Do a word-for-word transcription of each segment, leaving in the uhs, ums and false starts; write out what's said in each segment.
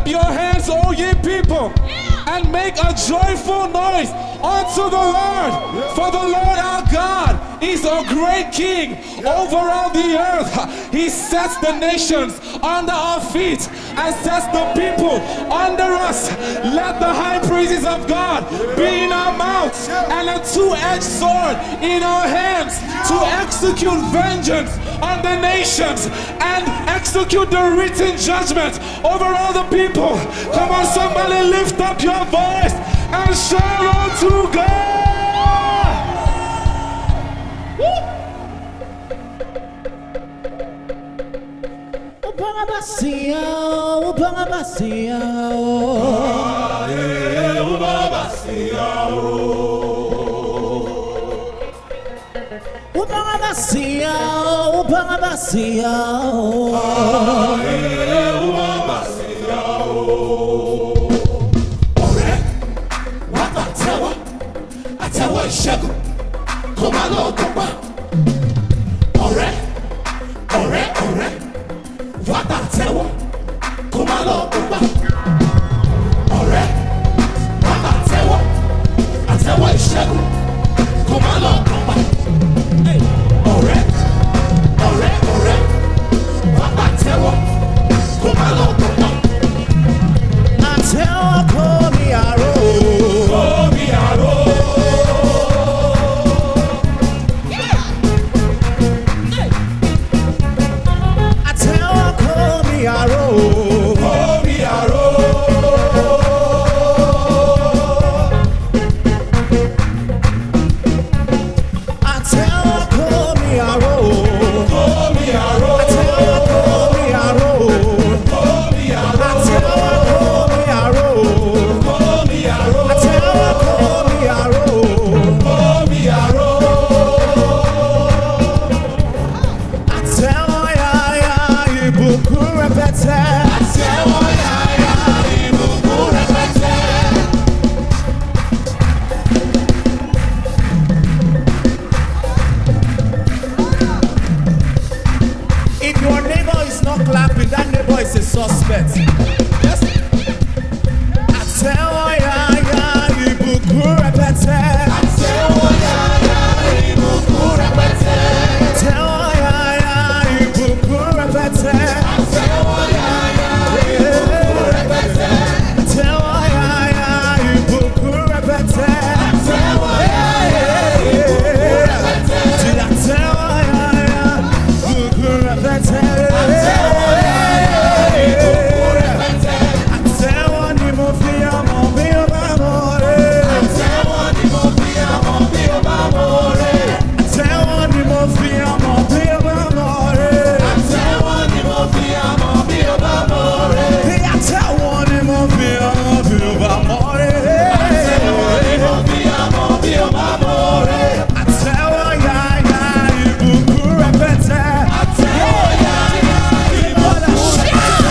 up your hands, all ye people, and make a joyful noise unto the Lord. For the Lord our God is a great King over all the earth. He sets the nations under our feet and sets the people under us. Let the high praises of God be in our mouths and a two-edged sword in our hands to execute vengeance on the nations and execute the written judgment over all the people. Come on, somebody lift up your voice and shout unto God. Ubangabasia, ubangabasia, ubangabasia, ubangabasia, ọ̀rẹ́ wá bá tẹ́wọ́ àtẹ́wọ́ ìṣẹ́gun kó má lọ dọ́gba. ọ̀rẹ́ ọ̀rẹ́ ọ̀rẹ́ wá bá tẹ́wọ́ kó má lọ dọ́gba. ọ̀rẹ́ wá bá tẹ́wọ́ àtẹ́wọ́ ìṣẹ́gun kó má lọ dọ́gba. ọ̀rẹ́ ọ̀rẹ́ ọ̀rẹ́ wá bá tẹ́wọ́ kó má lọ dọ́gba. àtẹ́wọ́ kó mi àrò, kó mi àrò. àtẹ́wọ́ kó mi àrò, kó mi àrò. àtẹ́wọ́ kó mi àrò, kó mi àrò. àtẹ́wọ́ kó mi àrò, kó mi àrò. àtẹ́wọ́ kó mi àrò, kó mi àrò. àtẹ́wọ́ kó mi àrò. kó mi àrò. àtẹ́wọ́ yáyá ìbùkún rẹpẹtẹ. àtẹ́wọ́ yáyá ìbùkún rẹpẹtẹ. If your neighbor is not clapping, that neighbor is a suspect. Yes. àtẹ́wọ́ yáyá ìbùkún rẹpẹtẹ. àtẹ́wọ́ yáyá ìbùkún rẹpẹtẹ. àtẹ́wọ́ yáyá ìbùkún rẹpẹtẹ. àtẹ́wọ́ yáyá ìbùkún rẹpẹtẹ. àtẹ́wọ́ yáyá ìbùkún rẹpẹtẹ. àtẹ́wọ́ yáyá ìbùkún rẹpẹtẹ. Ti àtẹ́wọ́ yáyá ìbùkún rẹpẹtẹ. àtẹ́wọ́ yáyá ìbùkún rẹpẹtẹ. àtẹ́wọ́ ni mo fi ọmọ bí ó bá mọ̀ rẹ̀. àtẹ́wọ́ ni mo fi àmọ́ bí ó bá mọ̀ rẹ̀. àtẹ́wọ́ ni mo fi ọmọ bí ó bá mọ̀ rẹ̀. àtẹ́wọ́ ni mo fi àmọ́ bí ó bá mọ̀ rẹ̀. Bí àtẹ́wọ́ ni mo fi ọmọ bí ó bá mọ̀ rẹ̀. àtẹ́wọ́ ni mo fi àmọ́ bí ó bá mọ̀ rẹ̀. àtẹ́wọ́ yáyá ìbùkún rẹpẹtẹ. àtẹ́wọ́ yáyá ìbùkún rẹpẹtẹ.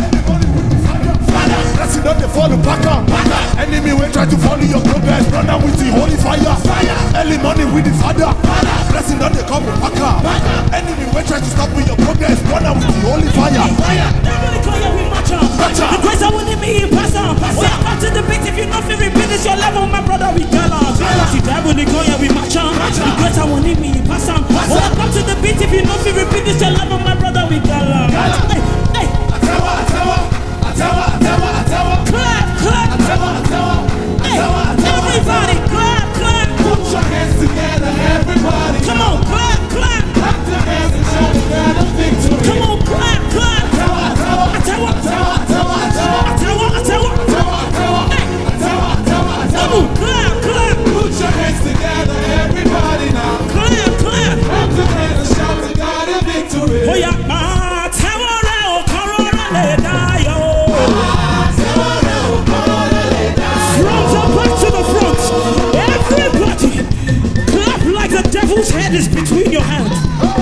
Father, blessing don't dey fall back up. Enemy will try to follow your progress, run out with the holy fire. Fire. Early morning with the father. Father. Blessing don't dey come back up. Enemy will try to stop with your progress, run out with the holy fire. Fire. Everybody call you, we match on. Match on. The grace I will me, pass on. We are back to the beat. If you know feel repeat this your level, my brother, we tell on. The devil, they call you, we match on. The grace I will me, pass on. We are back to the beat. If you know feel repeat this your level, my brother, we tell on. Hey, hey, àtẹ́wọ́ àtẹ́wọ́ àtẹ́wọ́ àtẹ́wọ́ àtẹ́wọ́. clap, clap. àtẹ́wọ́ àtẹ́wọ́ Hey, àtẹ́wọ́ àtẹ́wọ́. everybody, clap, clap. Put your hands together, everybody. Come on, clap, clap. Clap your hands and shout together victory. Come on, clap, clap. àtẹ́wọ́ àtẹ́wọ́ Atewa, àtẹ́wọ́ àtẹ́wọ́ àtẹ́wọ́. atewa, atewa. àtẹ́wọ́ àtẹ́wọ́ Hey, àtẹ́wọ́ àtẹ́wọ́ come àtẹ́wọ́. on, clap, clap, Put your hands together, everybody now. clap, clap. Clap your hands and shout to God in victory. Oh yeah, atewa re o koro re le da yo. àtẹ́wọ́ rẹ̀ ò kọ́rọ́ lẹ́lẹ̀ dá. Front and back to the front. Everybody, clap like the devil's head is between your hands.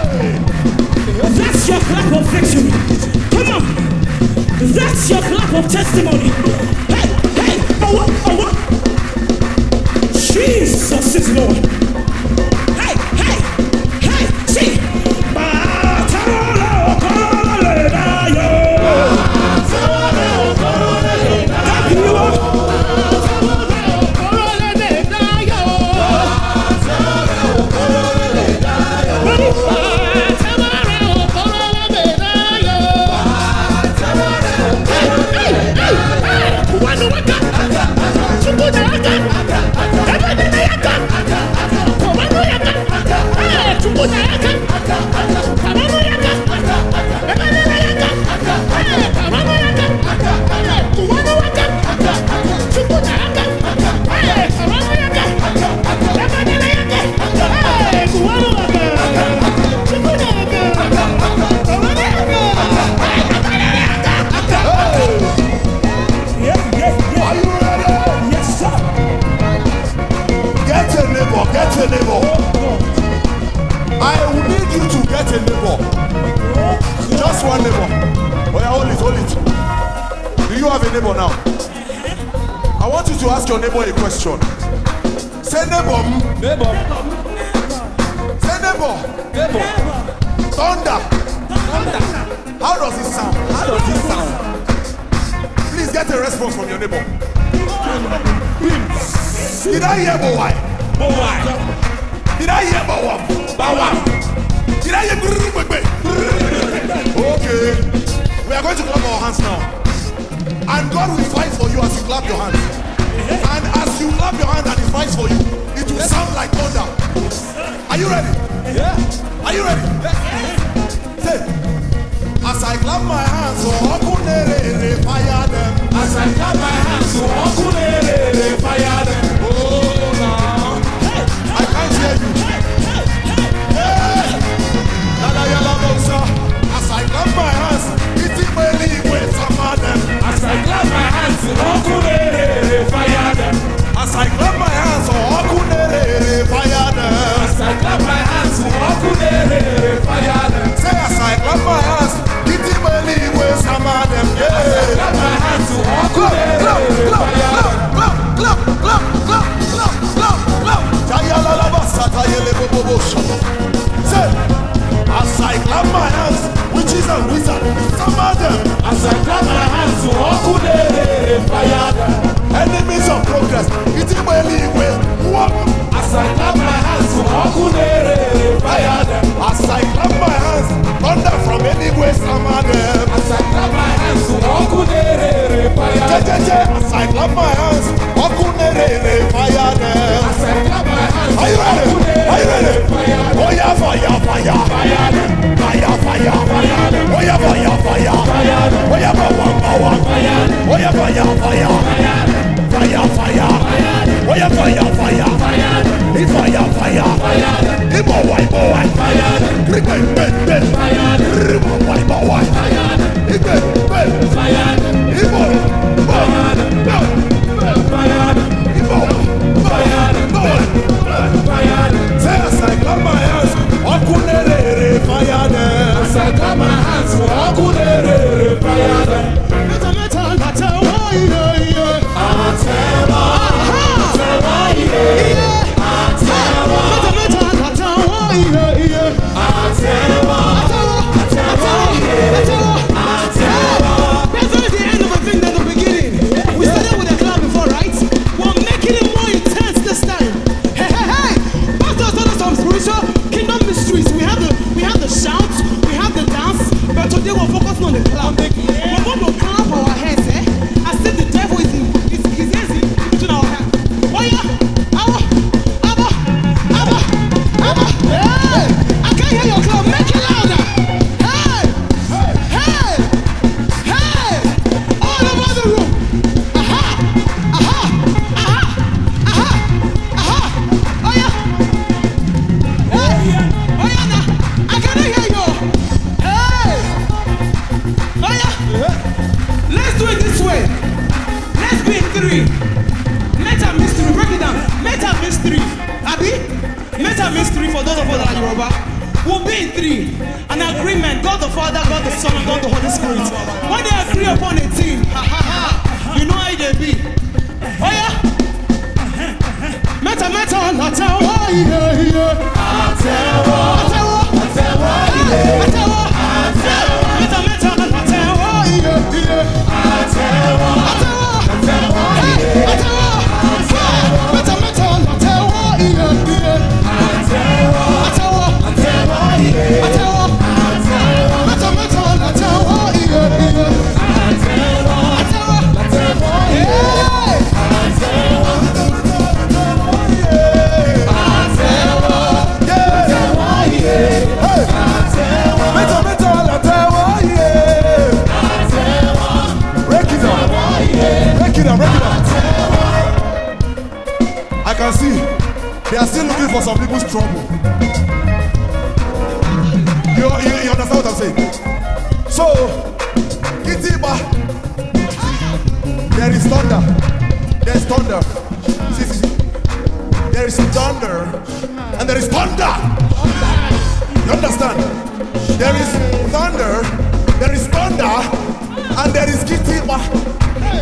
That's your clap of victory. Come on, that's your clap of testimony. Hey, hey, oh what, oh what? Jesus is Lord. Hey, hey, hey, see. Atewa re o koro le da yo. àtẹ́wọ́ rẹ̀ ò kọ́rọ́ have a neighbor now. I want you to ask your neighbor a question. Say neighbor. Neighbor. Say neighbor. Neighbor. Thunder. Thunder. How does it sound? How does it sound? Please get a response from your neighbor. Did I hear boy? Boy. Did I hear boy? Bow. Did I hear boy? Okay. We are going to clap our hands now. And God will fight for you as you clap your hands. And as you clap your hands and he fights for you, it will sound like thunder. Are you ready? Yeah. Are you ready? Say, as I clap my hands, so Okunere fire them. As I clap my hands, so Okunere fire them. Oh, now. I can't hear you. Hey! Nana yala bosa. As I clap my hands, it's really with some of them. As I clap my hands, so Okunere fire them. As I clap my hands, so Okunere fire them. As I clap my hands, so Okunere fire them. Say as I clap my hands, it's really with some of them. Yeah. As I clap my hands, so Okunere fire them. Clap, clap, clap, clap, clap, clap, clap. Jayala la basata yele bobo bo shabo. Say, as I clap my hands, witches and wizards, some of them. As I clap my hands, so Okunere fire them. Enemies of progress, it's really with what? As I clap my hands, so Okunere fire them. As I clap my hands, thunder from anywhere, some of them. As I clap my hands, so Okunere fire them. As I clap my hands, Okunere fire them. As I clap my hands, Are you ready? Are you ready? Oh yeah, fire, fire, fire them. fire, fire, Fire them. oh yeah, fire, fire, Fire them. oh yeah, power, power, Fire them. oh yeah, fire, fire, fire, fire, oh yeah, fire, fire, it's fire, fire, it's boy, boy, it's ben, ben, ben, it's boy, boy, it's ben, ben, it's boy, boy, it's boy, boy. Say as I clap my hands, Okunere fire them. As I clap my hands, so Okunere fire them. Meta meta meta, oh yeah yeah. Atewa, Atewa, yeah. Atewa, Meta meta meta, oh yeah yeah. Atewa, Atewa, yeah. Atewa. That's only the end of a thing than the beginning. We started with a clap before, right? We're making it more intense this time. Hey, hey, hey! Pastor told us some spiritual kingdom mysteries. We have the we have the shouts, we have the dance, but today we're focusing on the clap. We're going to clap our hands, eh? As if the devil is in is is easy between our hands. Oh yeah! Abba! Abba! Abba! Abba! Hey! I can't hear your clap. Make it louder! Hey! Hey! Hey! All over the room! Aha! Aha! Aha! Aha! Aha! Oh yeah! Hey! Oh yeah now! I cannot hear you! Hey! Oh yeah! Let's do it this way! Let's be in three! Meta mystery, break it down! Meta mystery! Abi? Meta mystery for those of us that are Yoruba. We'll be in three. An agreement, God the Father, God the Son, and God the Holy Spirit. When they agree upon a thing, ha ha ha, you know how they be. Oh yeah? Meta meta lata, oh yeah yeah. Atewa, Atewa, Atewa, hey, Atewa, Atewa, meta meta lata, oh yeah yeah. Atewa, Atewa, Atewa, hey, Atewa, hey, meta meta lata, oh yeah yeah. Atewa, Atewa, Atewa, yeah. Atewa, meta meta lata, oh yeah yeah. Atewa, Atewa, Atewa, hey. Atewa, Meta meta la tewa yeah. Break it down. Break it down. Break it down. I can see they are still looking for some people's trouble. You, you, you understand what I'm saying? So, Kitiba, there is thunder. There is thunder. See, see, see. There is thunder, and there is thunder. You understand? There is thunder, there is thunder, and there is Kitiba.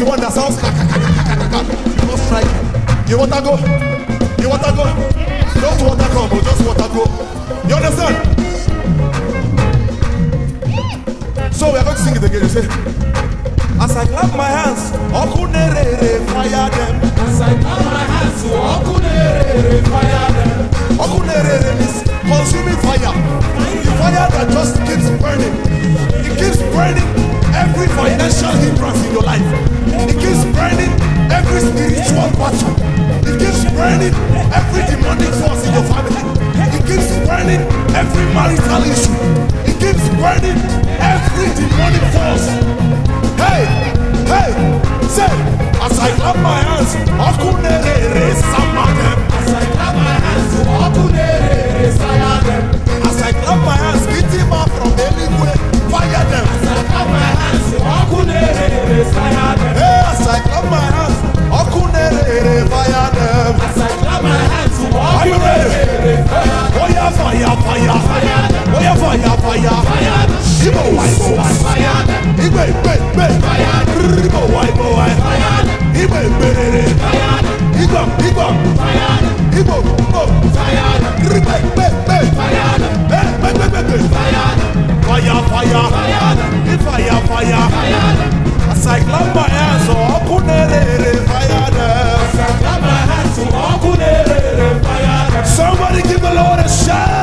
the one that sounds ka ka ka ka ka ka. You must strike. You want to go? You want to go? Don't want to come, but just want to go. You understand? So we are going to sing it again. You say, as I clap my hands, Okunere fire them. As I clap my hands, Okunere fire them. Okunere means consuming fire. The fire that just keeps burning. It keeps burning every financial hindrance in your life. It keeps burning every spiritual battle. It keeps burning every demonic force in your family. It keeps burning every marital issue. It keeps burning every demonic force. Hey, hey, say, as I clap my hands, Okunere Samadem. As I clap my hands, Okunere fire them. As I clap my hands, Kitima from Eligwe, fire them. As I clap my hands, Okunere fire them. Hey, as I clap my hands, Okunere fire them. As I clap my hands, Are you ready? Okunere fire them. Oh yeah, fire, fire, fire. Oh yeah, fire, fire, fire. Ibo wai, bo wai, Fire them. Igbe, igbe, igbe. Ibo wai, bo wai. Igbe, igbe, igbe. Igbo, igbo. Igbo, igbo. Igbe, igbe, igbe. Eh, igbe, igbe, igbe. Fire, fire. Fire, fire. As I clap my hands, Okunere fire them. As I clap my hands, Okunere fire them. Somebody give the Lord a shout.